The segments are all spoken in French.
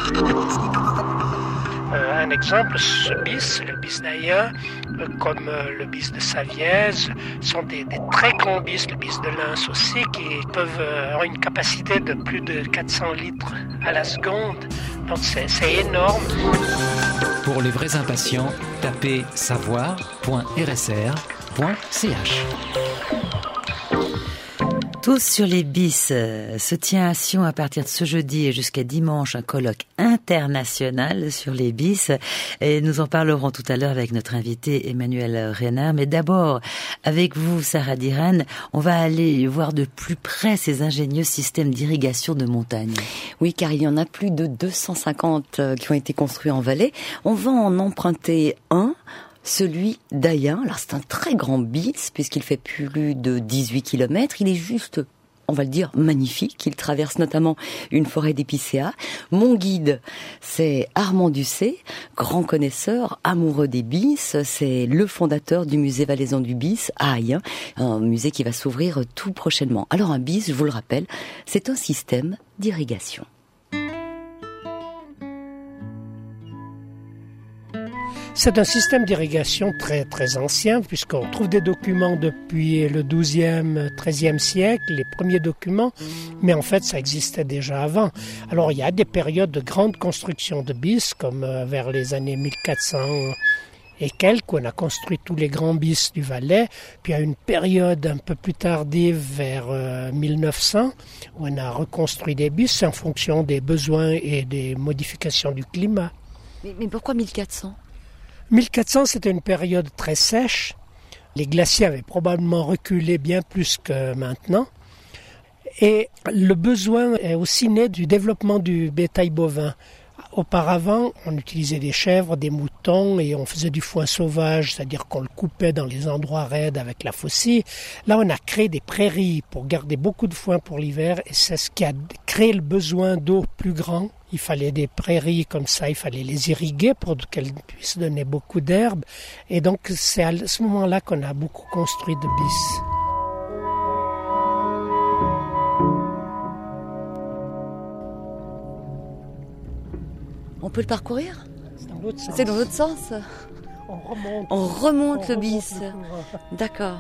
Un exemple, ce bis, le bis d'Ayen, comme le bis de Savièse, sont des très grands bis, le bis de Lens aussi, qui peuvent avoir une capacité de plus de 400 litres à la seconde. Donc c'est énorme. Pour les vrais impatients, tapez savoir.rsr.ch. Tous sur les bis se tient à Sion à partir de ce jeudi et jusqu'à dimanche un colloque international sur les bis et nous en parlerons tout à l'heure avec notre invité Emmanuel Reynard. Mais d'abord, avec vous Sarah Diran, on va aller voir de plus près ces ingénieux systèmes d'irrigation de montagne. Oui, car il y en a plus de 250 qui ont été construits en vallée. On va en emprunter un, celui d'Ayen. Alors c'est un très grand bis puisqu'il fait plus de 18 km. Il est juste, on va le dire, magnifique. Il traverse notamment une forêt d'épicéas. Mon guide, c'est Armand Ducé, grand connaisseur, amoureux des bis. C'est le fondateur du musée valaisan du bis à Ayen, un musée qui va s'ouvrir tout prochainement. Alors un bis, je vous le rappelle, c'est un système d'irrigation. C'est un système d'irrigation très, très ancien, puisqu'on trouve des documents depuis le XIIe, XIIIe siècle, les premiers documents, mais en fait, ça existait déjà avant. Alors, il y a des périodes de grande construction de bis, comme vers les années 1400 et quelques, où on a construit tous les grands bis du Valais, puis il y a une période un peu plus tardive, vers 1900, où on a reconstruit des bis en fonction des besoins et des modifications du climat. Mais pourquoi 1400 ? 1400, c'était une période très sèche. Les glaciers avaient probablement reculé bien plus que maintenant. Et le besoin est aussi né du développement du bétail bovin. Auparavant, on utilisait des chèvres, des moutons et on faisait du foin sauvage, c'est-à-dire qu'on le coupait dans les endroits raides avec la faucille. Là, on a créé des prairies pour garder beaucoup de foin pour l'hiver et c'est ce qui a créé le besoin d'eau plus grand. Il fallait des prairies comme ça, il fallait les irriguer pour qu'elles puissent donner beaucoup d'herbe. Et donc, c'est à ce moment-là qu'on a beaucoup construit de bis. On peut le parcourir ? C'est dans l'autre sens. C'est dans l'autre sens ? On remonte le bis. D'accord.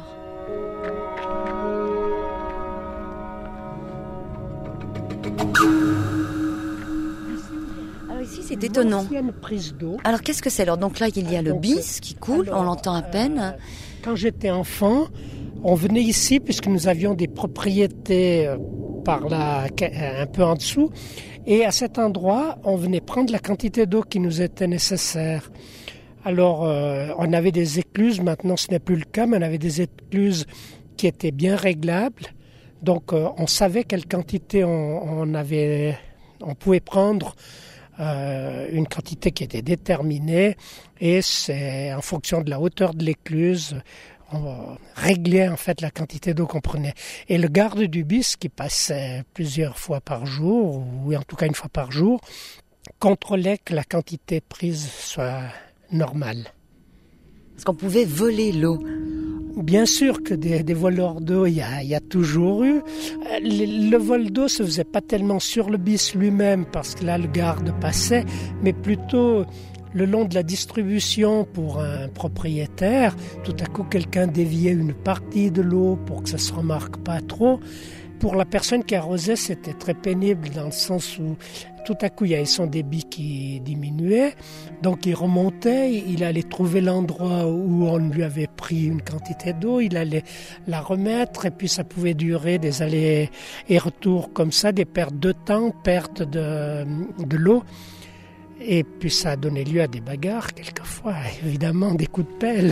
Alors ici, c'est étonnant. Prise d'eau. Alors qu'est-ce que c'est ? Alors donc là, il y a le bis qui coule, on l'entend à peine. Quand j'étais enfant, on venait ici puisque nous avions des propriétés par là, un peu en dessous. Et à cet endroit, on venait prendre la quantité d'eau qui nous était nécessaire. Alors, on avait des écluses, maintenant ce n'est plus le cas, mais on avait des écluses qui étaient bien réglables. Donc, on savait quelle quantité on pouvait prendre, une quantité qui était déterminée. Et c'est en fonction de la hauteur de l'écluse, on réglait en fait la quantité d'eau qu'on prenait. Et le garde du bis, qui passait plusieurs fois par jour, ou en tout cas une fois par jour, contrôlait que la quantité prise soit normale. Parce qu'on pouvait voler l'eau. Bien sûr que des voleurs d'eau, il y a toujours eu. Le vol d'eau se faisait pas tellement sur le bis lui-même, parce que là le garde passait, mais plutôt le long de la distribution pour un propriétaire. Tout à coup, quelqu'un déviait une partie de l'eau pour que ça se remarque pas trop. Pour la personne qui arrosait, c'était très pénible dans le sens où tout à coup, il y avait son débit qui diminuait. Donc, il remontait, il allait trouver l'endroit où on lui avait pris une quantité d'eau, il allait la remettre et puis ça pouvait durer des allers et retours comme ça, des pertes de temps, pertes de l'eau. Et puis ça a donné lieu à des bagarres quelquefois, évidemment des coups de pelle.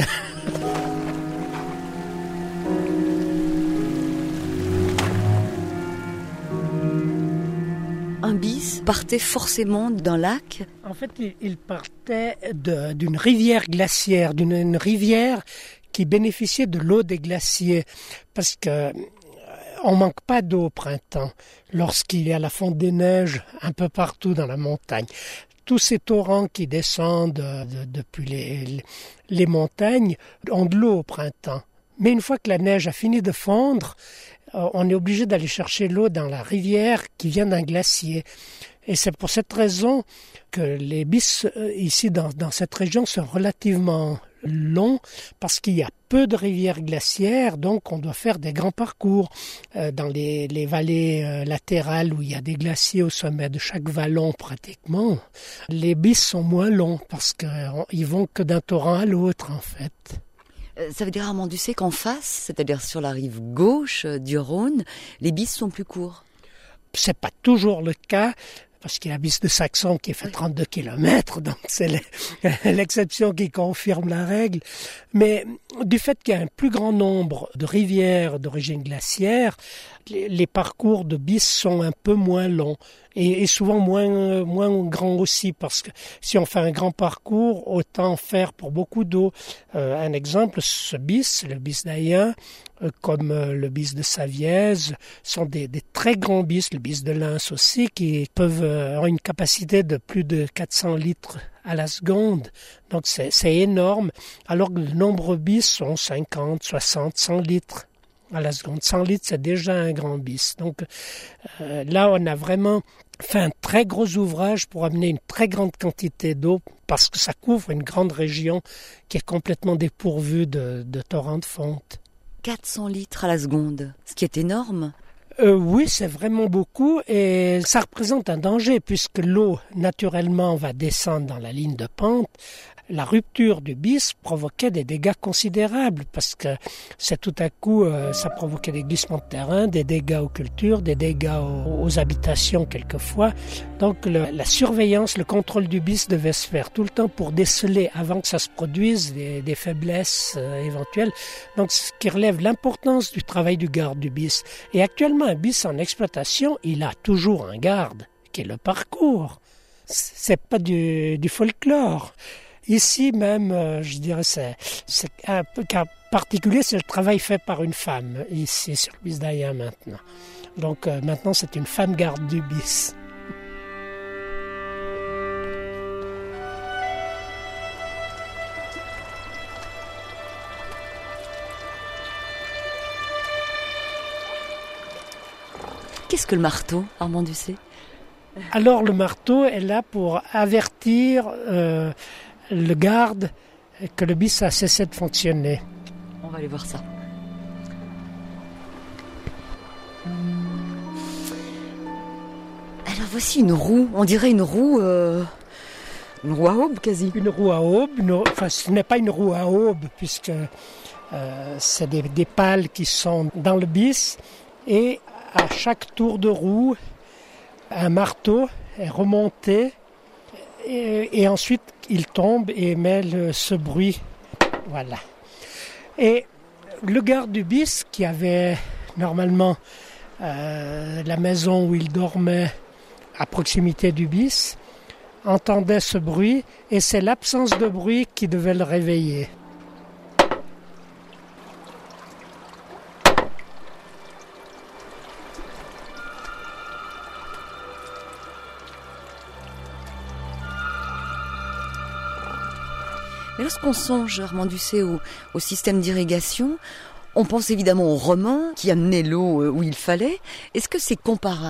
Un bis partait forcément d'un lac ? En fait, il partait d'une rivière glaciaire, d'une rivière qui bénéficiait de l'eau des glaciers, parce que on manque pas d'eau au printemps, lorsqu'il y a la fonte des neiges un peu partout dans la montagne. Tous ces torrents qui descendent depuis les montagnes ont de l'eau au printemps. Mais une fois que la neige a fini de fondre, on est obligé d'aller chercher l'eau dans la rivière qui vient d'un glacier. Et c'est pour cette raison que les bis ici dans cette région sont relativement longs parce qu'il y a peu de rivières glaciaires, donc on doit faire des grands parcours dans les vallées latérales où il y a des glaciers au sommet de chaque vallon pratiquement. Les bis sont moins longs parce qu'ils vont que d'un torrent à l'autre en fait. Ça veut dire, Armand Doucet, qu'en face, c'est-à-dire sur la rive gauche du Rhône, les bis sont plus courts? C'est pas toujours le cas, parce qu'il y a la bis de Saxon qui fait 32 km, donc c'est l'exception qui confirme la règle. Mais du fait qu'il y a un plus grand nombre de rivières d'origine glaciaire, les parcours de bis sont un peu moins longs et souvent moins grands aussi, parce que si on fait un grand parcours, autant faire pour beaucoup d'eau. Un exemple, ce bis, le bis d'Ayen, comme le bis de Savièse, sont des très grands bis, le bis de Lens aussi, qui peuvent avoir une capacité de plus de 400 litres à la seconde. Donc c'est énorme, alors que le nombre de bis sont 50, 60, 100 litres à la seconde. 100 litres, c'est déjà un grand bis. Donc là, on a vraiment fait un très gros ouvrage pour amener une très grande quantité d'eau, parce que ça couvre une grande région qui est complètement dépourvue de torrents de fonte. 400 litres à la seconde, ce qui est énorme. Oui, c'est vraiment beaucoup et ça représente un danger puisque l'eau, naturellement, va descendre dans la ligne de pente. La rupture du bis provoquait des dégâts considérables parce que c'est tout à coup, ça provoquait des glissements de terrain, des dégâts aux cultures, des dégâts aux habitations quelquefois. Donc la surveillance, le contrôle du bis devait se faire tout le temps pour déceler avant que ça se produise des faiblesses éventuelles. Donc ce qui relève l'importance du travail du garde du bis. Et actuellement, un bis en exploitation, il a toujours un garde qui est le parcours. C'est pas du folklore. Ici même, je dirais, c'est un peu cas particulier, c'est le travail fait par une femme, ici sur le bis d'Ayen maintenant. Donc maintenant, c'est une femme garde du bis. Qu'est-ce que le marteau, Armand Doucet? Alors le marteau est là pour avertir le garde que le bis a cessé de fonctionner. On va aller voir ça. Alors voici une roue, on dirait une roue à aube quasi. Une roue à aube, enfin ce n'est pas une roue à aube puisque c'est des pales qui sont dans le bis et à chaque tour de roue, un marteau est remonté et ensuite il tombe et émet ce bruit. Voilà. Et le garde du bis, qui avait normalement la maison où il dormait à proximité du bis, entendait ce bruit et c'est l'absence de bruit qui devait le réveiller. Mais lorsqu'on songe, Armand Doucet, au système d'irrigation, on pense évidemment aux Romains qui amenaient l'eau où il fallait. Est-ce que c'est comparable ?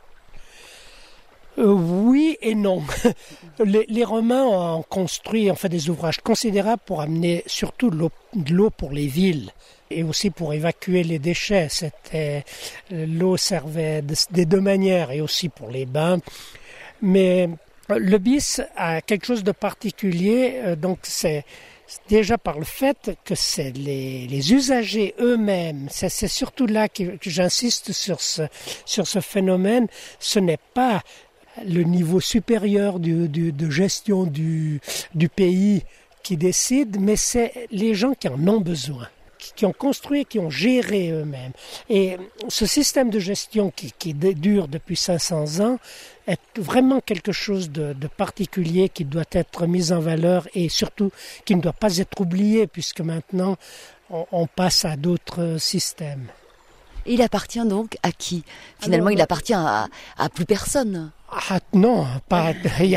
Oui et non. Les Romains ont fait des ouvrages considérables pour amener surtout de l'eau pour les villes et aussi pour évacuer les déchets. L'eau servait des deux manières et aussi pour les bains. Mais le bis a quelque chose de particulier, donc c'est déjà par le fait que c'est les usagers eux-mêmes, c'est surtout là que j'insiste sur ce phénomène. Ce n'est pas le niveau supérieur de gestion du pays qui décide, mais c'est les gens qui en ont besoin, qui ont construit, qui ont géré eux-mêmes. Et ce système de gestion qui dure depuis 500 ans est vraiment quelque chose de particulier qui doit être mis en valeur et surtout qui ne doit pas être oublié puisque maintenant on passe à d'autres systèmes. Et il appartient donc à qui ? Finalement, il appartient à plus personne. Ah non, pas,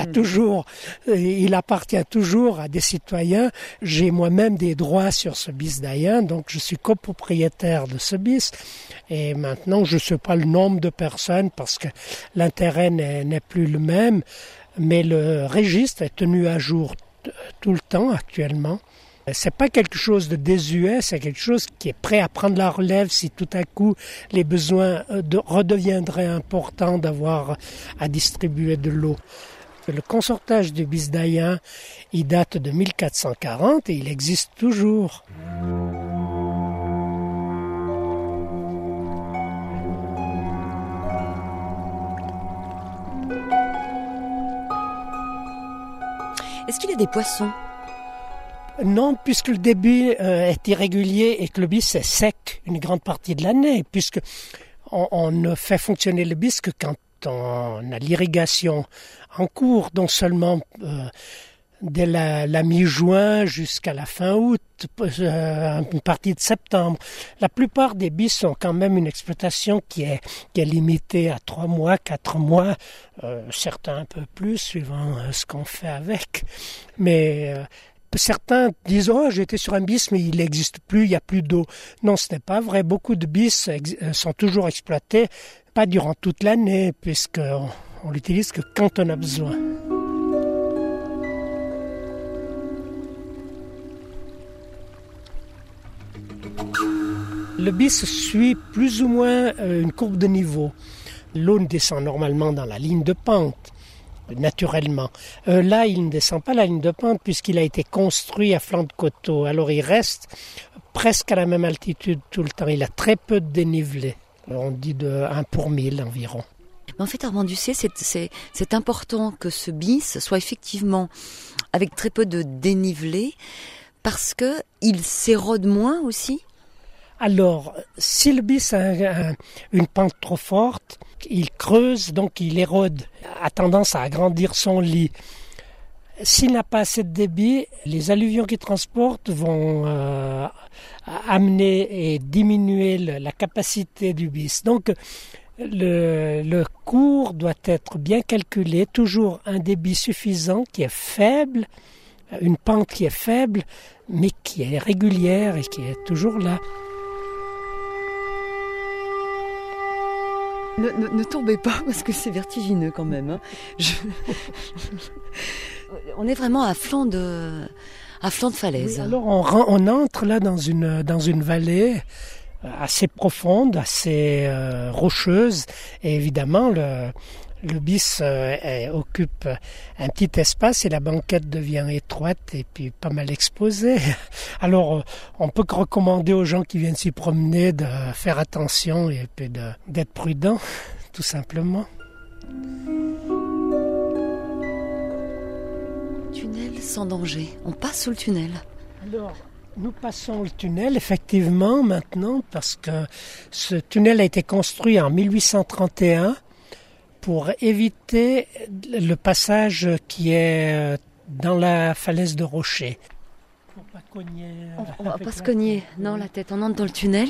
il appartient toujours à des citoyens. J'ai moi-même des droits sur ce bis Dayan, donc je suis copropriétaire de ce bis. Et maintenant, je ne sais pas le nombre de personnes parce que l'intérêt n'est plus le même, mais le registre est tenu à jour tout le temps actuellement. C'est pas quelque chose de désuet, c'est quelque chose qui est prêt à prendre la relève si tout à coup les besoins redeviendraient importants d'avoir à distribuer de l'eau. Le consortage du bis Dayan, il date de 1440 et il existe toujours. Est-ce qu'il y a des poissons ? Non, puisque le débit est irrégulier et que le bis est sec une grande partie de l'année, puisque on ne fait fonctionner le bis que quand on a l'irrigation en cours, donc seulement dès la mi-juin jusqu'à la fin août, une partie de septembre. La plupart des bis ont quand même une exploitation qui est limitée à 3 mois, 4 mois, certains un peu plus, suivant ce qu'on fait avec. Mais certains disent « Oh, j'étais sur un bis, mais il n'existe plus, il n'y a plus d'eau. » Non, ce n'est pas vrai. Beaucoup de bis sont toujours exploités, pas durant toute l'année, puisqu'on l'utilise que quand on a besoin. Le bis suit plus ou moins une courbe de niveau. L'eau descend normalement dans la ligne de pente, naturellement. Là, il ne descend pas la ligne de pente puisqu'il a été construit à flanc de coteau. Alors, il reste presque à la même altitude tout le temps. Il a très peu de dénivelé. On dit de 1 pour 1000 environ. En fait, Armand Ducé, c'est important que ce bis soit effectivement avec très peu de dénivelé parce qu'il s'érode moins aussi. Alors, si le bis a une pente trop forte, il creuse, donc il érode, a tendance à agrandir son lit. S'il n'a pas assez de débit, les alluvions qu'il transporte vont amener et diminuer la capacité du bis. Donc, le cours doit être bien calculé, toujours un débit suffisant qui est faible, une pente qui est faible, mais qui est régulière et qui est toujours là. Ne tombez pas parce que c'est vertigineux quand même. Hein. On est vraiment à flanc de falaise. Oui, alors on entre là dans une vallée assez profonde, assez rocheuse, et évidemment le bis occupe un petit espace et la banquette devient étroite et puis pas mal exposée. Alors on peut que recommander aux gens qui viennent s'y promener de faire attention et puis d'être prudents, tout simplement. Tunnel sans danger. On passe sous le tunnel. Alors, nous passons le tunnel, effectivement, maintenant, parce que ce tunnel a été construit en 1831 pour éviter le passage qui est dans la falaise de rocher. Pour pas cogner, on va pas se cogner, non, la tête. On entre dans le tunnel.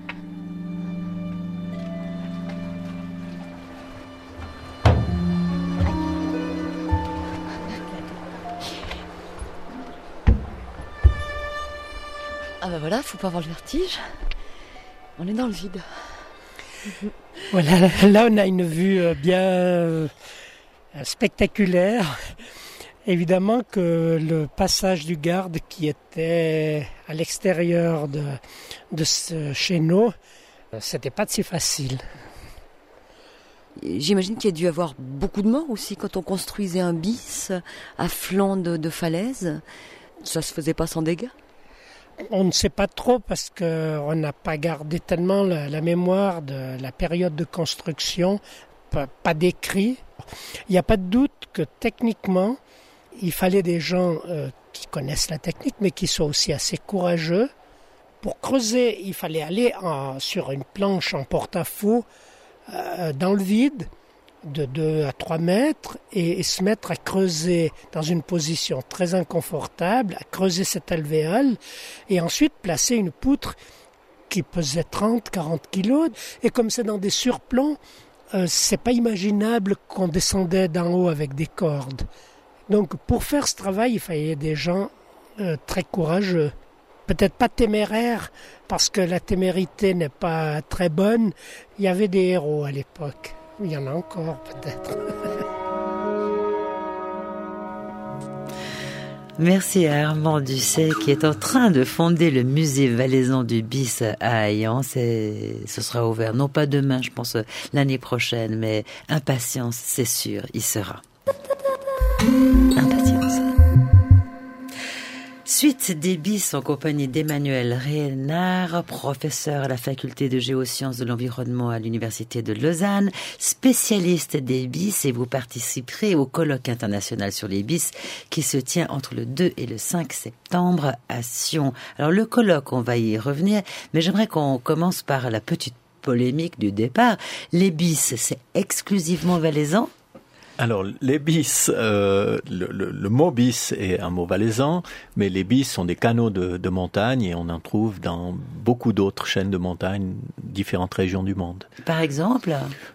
Ah ben voilà, faut pas avoir le vertige. On est dans le vide. Voilà, là on a une vue bien spectaculaire. Évidemment que le passage du garde qui était à l'extérieur de ce chéneau, c'était pas si facile. J'imagine qu'il y a dû y avoir beaucoup de morts aussi quand on construisait un bis à flanc de falaise. Ça se faisait pas sans dégâts? On ne sait pas trop parce qu'on n'a pas gardé tellement la mémoire de la période de construction, pas d'écrit. Il n'y a pas de doute que techniquement, il fallait des gens qui connaissent la technique, mais qui soient aussi assez courageux. Pour creuser, il fallait aller sur une planche en porte-à-faux dans le vide, de 2 à 3 mètres, et se mettre à creuser dans une position très inconfortable, à creuser cet alvéole, et ensuite placer une poutre qui pesait 30-40 kilos. Et comme c'est dans des surplombs, c'est pas imaginable qu'on descendait d'en haut avec des cordes. Donc pour faire ce travail, il fallait des gens très courageux. Peut-être pas téméraires, parce que la témérité n'est pas très bonne. Il y avait des héros à l'époque. Il y en a encore peut-être. Merci à Armand Ducet qui est en train de fonder le musée valaisan du bis à Hayans. Ce sera ouvert, non pas demain, je pense l'année prochaine, mais impatience, c'est sûr, il sera. Impatience. Suite des bis en compagnie d'Emmanuel Rénard, professeur à la faculté de géosciences de l'environnement à l'université de Lausanne, spécialiste des bis, et vous participerez au colloque international sur les bis qui se tient entre le 2 et le 5 septembre à Sion. Alors le colloque, on va y revenir, mais j'aimerais qu'on commence par la petite polémique du départ. Les bis, c'est exclusivement valaisan ? Alors, les bis, le mot bis est un mot valaisan, mais les bis sont des canaux de montagne et on en trouve dans beaucoup d'autres chaînes de montagne, différentes régions du monde. Par exemple,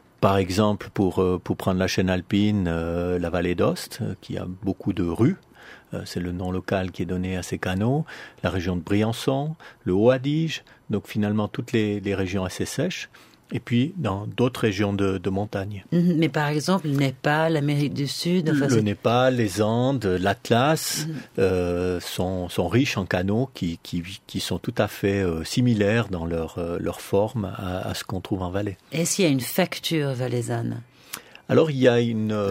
pour prendre la chaîne alpine, la vallée d'Ost, qui a beaucoup de rues. C'est le nom local qui est donné à ces canaux. La région de Briançon, le Haut-Adige, donc finalement toutes les régions assez sèches. Et puis dans d'autres régions de montagne. Mais par exemple, le Népal, l'Amérique du Sud... Le Népal, les Andes, l'Atlas sont riches en canaux qui sont tout à fait similaires dans leur forme à ce qu'on trouve en Vallée. Est-ce qu'il y a une facture valaisanne ? Alors il y a une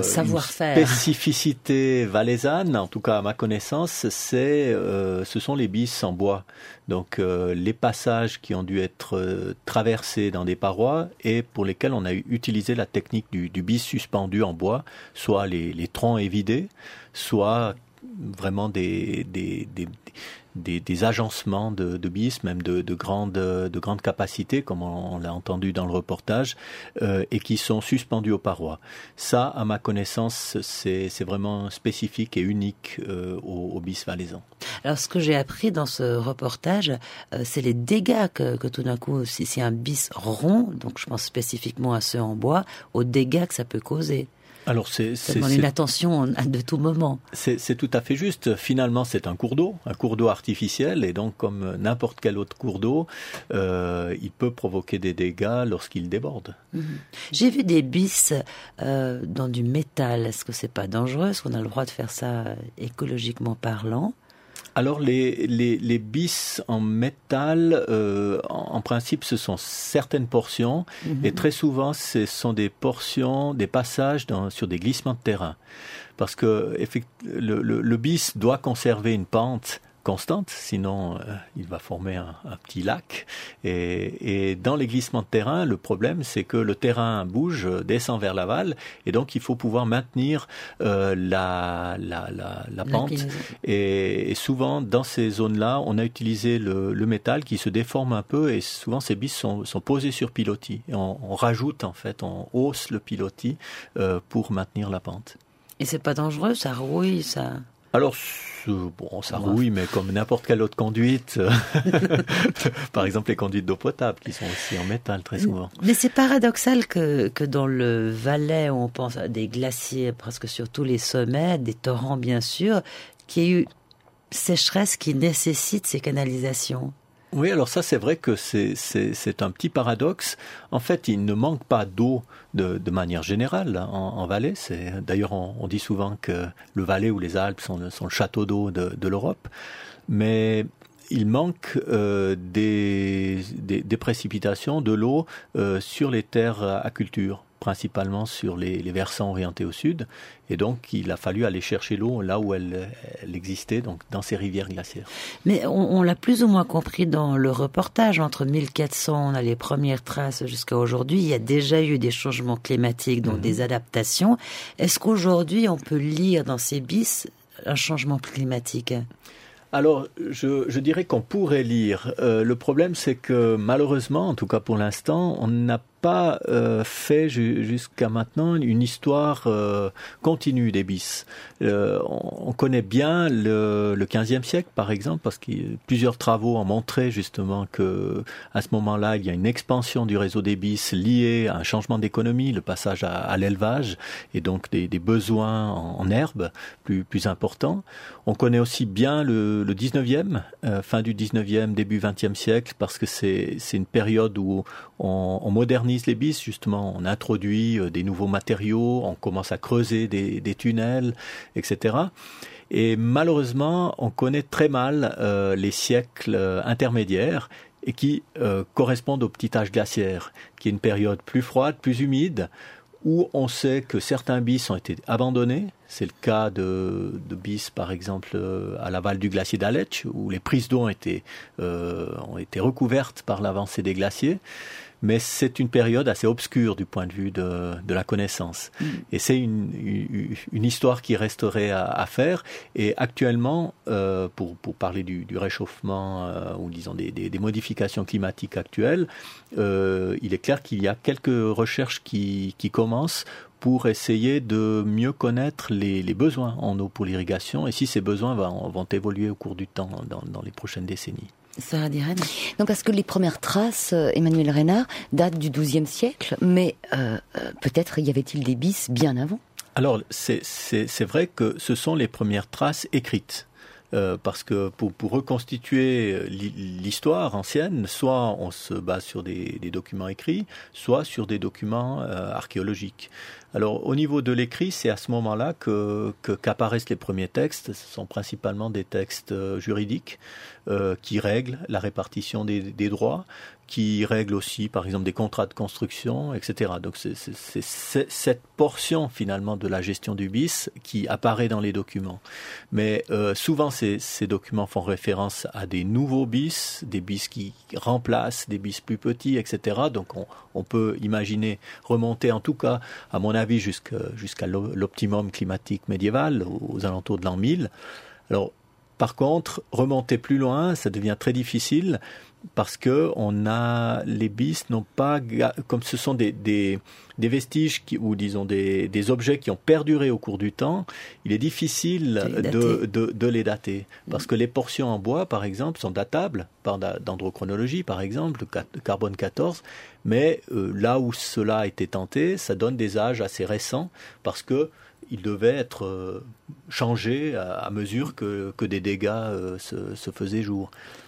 spécificité valaisanne, en tout cas à ma connaissance, ce sont les bis en bois. Donc les passages qui ont dû être traversés dans des parois et pour lesquels on a utilisé la technique du bis suspendu en bois, soit les troncs évidés, soit vraiment des agencements de bis, même de grande capacité, comme on l'a entendu dans le reportage, et qui sont suspendus aux parois. Ça, à ma connaissance, c'est vraiment spécifique et unique au bis valaisan. Alors, ce que j'ai appris dans ce reportage, c'est les dégâts que tout d'un coup, si c'est un bis rond, donc je pense spécifiquement à ceux en bois, aux dégâts que ça peut causer. Alors ça demande une attention de tout moment. C'est tout à fait juste. Finalement, c'est un cours d'eau artificiel, et donc comme n'importe quel autre cours d'eau, il peut provoquer des dégâts lorsqu'il déborde. J'ai vu des bis dans du métal. Est-ce que c'est pas dangereux ? Est-ce qu'on a le droit de faire ça écologiquement parlant ? Alors les bis en métal, en principe, ce sont certaines portions, et très souvent, ce sont des portions, des passages sur des glissements de terrain, parce que le bis doit conserver une pente constante, sinon il va former un petit lac. Et dans les glissements de terrain, le problème, c'est que le terrain bouge, descend vers l'aval, et donc il faut pouvoir maintenir la pente. Et souvent, dans ces zones-là, on a utilisé le métal qui se déforme un peu, et souvent ces bis sont posés sur pilotis. Et on rajoute, en fait, on hausse le pilotis pour maintenir la pente. Et c'est pas dangereux, ça rouille, ça... Alors, ça rouille, mais comme n'importe quelle autre conduite, par exemple les conduites d'eau potable, qui sont aussi en métal très souvent. Mais c'est paradoxal que dans le Valais, où on pense à des glaciers presque sur tous les sommets, des torrents bien sûr, qu'il y ait eu sécheresse qui nécessite ces canalisations. Oui, alors ça, c'est vrai que c'est un petit paradoxe. En fait, il ne manque pas d'eau de manière générale en Valais. D'ailleurs, on dit souvent que le Valais ou les Alpes sont le château d'eau de l'Europe. Mais il manque des précipitations, de l'eau sur les terres à culture, principalement sur les versants orientés au sud. Et donc, il a fallu aller chercher l'eau là où elle existait, donc dans ces rivières glaciaires. Mais on l'a plus ou moins compris dans le reportage. Entre 1400, on a les premières traces jusqu'à aujourd'hui. Il y a déjà eu des changements climatiques, donc des adaptations. Est-ce qu'aujourd'hui, on peut lire dans ces bis un changement climatique ? Alors, je dirais qu'on pourrait lire. Le problème, c'est que malheureusement, en tout cas pour l'instant, on n'a pas fait jusqu'à maintenant une histoire continue des bis. On connaît bien le 15e siècle, par exemple, parce que plusieurs travaux ont montré justement que à ce moment-là, il y a une expansion du réseau des bis liée à un changement d'économie, le passage à l'élevage, et donc des besoins en herbe plus importants. On connaît aussi bien le 19e, fin du 19e, début 20e siècle, parce que c'est une période où on modernise les bis, justement, on introduit des nouveaux matériaux, on commence à creuser des tunnels, etc. Et malheureusement, on connaît très mal les siècles intermédiaires et qui correspondent au petit âge glaciaire, qui est une période plus froide, plus humide, où on sait que certains bis ont été abandonnés. C'est le cas de bis, par exemple, à l'aval du glacier d'Aletsch, où les prises d'eau ont été recouvertes par l'avancée des glaciers. Mais c'est une période assez obscure du point de vue de la connaissance. Et c'est une histoire qui resterait à faire. Et actuellement, pour parler du réchauffement ou disons des modifications climatiques actuelles, il est clair qu'il y a quelques recherches qui commencent pour essayer de mieux connaître les besoins en eau pour l'irrigation et si ces besoins vont évoluer au cours du temps dans les prochaines décennies. Sarah Diren. Non, parce que les premières traces, Emmanuel Reynard, datent du XIIe siècle, mais peut-être y avait-il des bis bien avant. Alors, c'est vrai que ce sont les premières traces écrites. Parce que pour reconstituer l'histoire ancienne, soit on se base sur des documents écrits, soit sur des documents archéologiques. Alors au niveau de l'écrit, c'est à ce moment-là qu'apparaissent les premiers textes. Ce sont principalement des textes juridiques qui règlent la répartition des droits, qui règlent aussi par exemple des contrats de construction, etc. Donc c'est cette portion finalement de la gestion du bis qui apparaît dans les documents. Mais souvent ces documents font référence à des nouveaux bis, des bis qui remplacent des bis plus petits, etc. Donc on peut imaginer remonter en tout cas, à mon avis, jusqu'à l'optimum climatique médiéval, aux alentours de l'an 1000. Alors, par contre, remonter plus loin, ça devient très difficile parce que les bis n'ont pas, comme ce sont des vestiges ou disons des objets qui ont perduré au cours du temps, il est difficile de les dater. Parce que les portions en bois, par exemple, sont datables par dendrochronologie, par exemple, le carbone 14, mais là où cela a été tenté, ça donne des âges assez récents parce que il devait être changé à mesure que des dégâts se faisaient jour.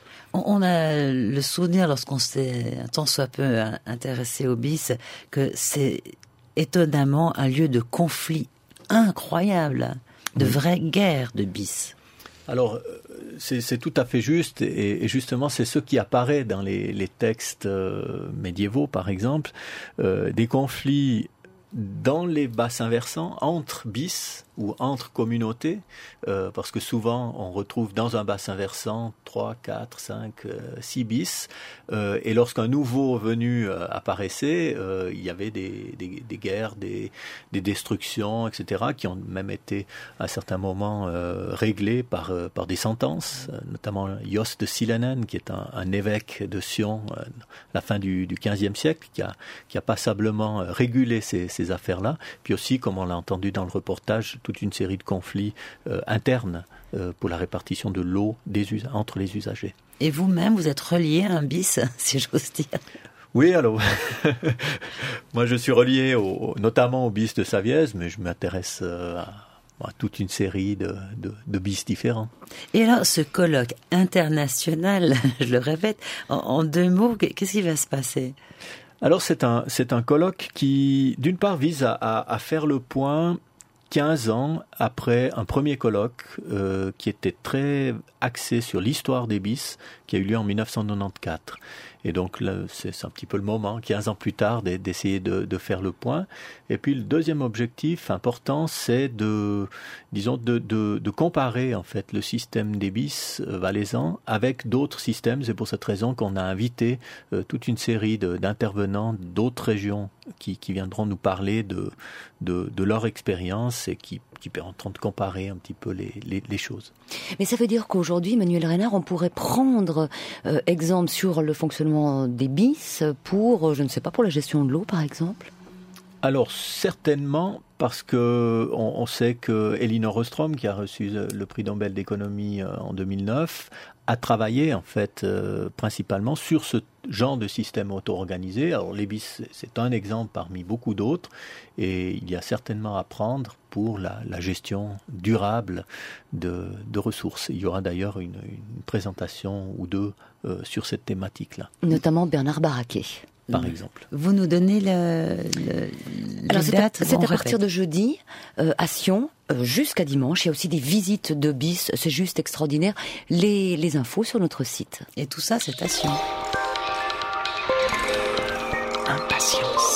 On a le souvenir, lorsqu'on s'est un tant soit peu intéressé au bis, que c'est étonnamment un lieu de conflit incroyable, de vraie guerre de bis. Alors, c'est tout à fait juste, et justement, c'est ce qui apparaît dans les textes médiévaux, par exemple, des conflits dans les bassins versants, entre bis ou entre communautés, parce que souvent on retrouve dans un bassin versant 3, 4, 5, 6 bis, et lorsqu'un nouveau venu apparaissait, il y avait des guerres, des destructions, etc., qui ont même été à certains moments réglées par des sentences, notamment Jos de Silenen, qui est un évêque de Sion, la fin du XVe siècle, qui a passablement régulé ces affaires-là, puis aussi, comme on l'a entendu dans le reportage, toute une série de conflits internes pour la répartition de l'eau entre les usagers. Et vous-même, vous êtes relié à un bis, si j'ose dire. Oui, alors, moi je suis relié notamment au bis de Savièse, mais je m'intéresse à toute une série de bis différents. Et alors, ce colloque international, je le répète, en 2 mots, qu'est-ce qui va se passer ? Alors c'est un colloque qui, d'une part, vise à faire le point 15 ans après un premier colloque qui était très axé sur l'histoire des bis, qui a eu lieu en 1994. Et donc là, c'est un petit peu le moment, 15 ans plus tard, d'essayer de faire le point. Et puis le deuxième objectif important, c'est de comparer en fait le système des bis valaisans avec d'autres systèmes. C'est pour cette raison qu'on a invité toute une série d'intervenants d'autres régions qui viendront nous parler de leur expérience et qui permettront de comparer un petit peu les choses. Mais ça veut dire qu'aujourd'hui, Manuel Reynard, on pourrait prendre exemple sur le fonctionnement des BIS pour, je ne sais pas, pour la gestion de l'eau par exemple? Alors certainement, parce que on sait que Elinor Ostrom, qui a reçu le prix Nobel d'économie en 2009, a travaillé en fait principalement sur ce genre de système auto-organisé. Alors les BIS, c'est un exemple parmi beaucoup d'autres, et il y a certainement à prendre pour la gestion durable de ressources. Il y aura d'ailleurs une présentation ou deux sur cette thématique-là. Notamment Bernard Barraquet. Par exemple. Vous nous donnez Alors date. C'est à partir de jeudi à Sion jusqu'à dimanche. Il y a aussi des visites de BIS. C'est juste extraordinaire. Les infos sur notre site. Et tout ça, c'est à Sion. Impatience.